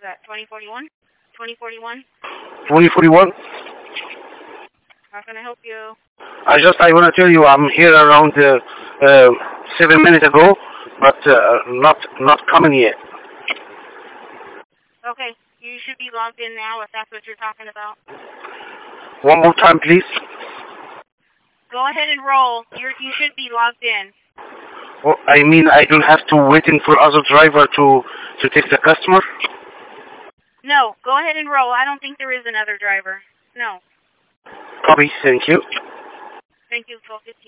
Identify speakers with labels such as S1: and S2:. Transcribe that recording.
S1: that 2041? 2041?
S2: 2041?
S1: How can I help you?
S2: I want to tell you I'm here around 7 minutes ago, but not coming yet.
S1: Okay, you should be logged in now if that's what you're talking about.
S2: One more time, please.
S1: Go ahead and roll. You should be logged in.
S2: Well, I mean, I don't have to waiting for other driver to take the customer?
S1: No, go ahead and roll. I don't think there is another driver. No.
S2: Copy, thank you.
S1: Thank you, 1215.